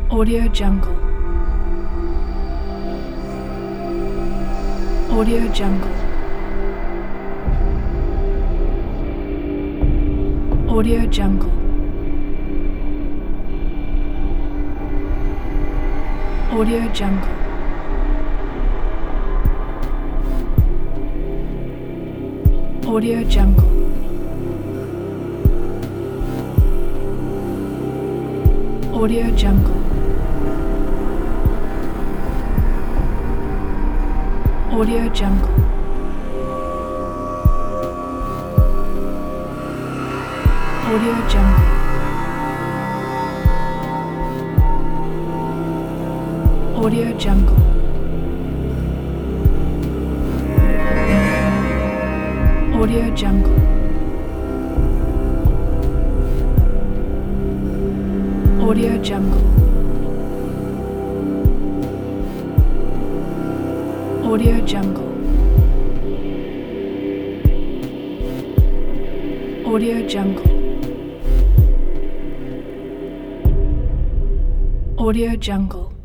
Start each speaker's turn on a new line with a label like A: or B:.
A: Audio Jungle. Audio Jungle. Audio Jungle. Audio Jungle. Audio Jungle. Audio Jungle. Audio Jungle. Audio Jungle. Audio Jungle. Audio Jungle. Audio Jungle. Audio Jungle. Audio Jungle. Audio Jungle.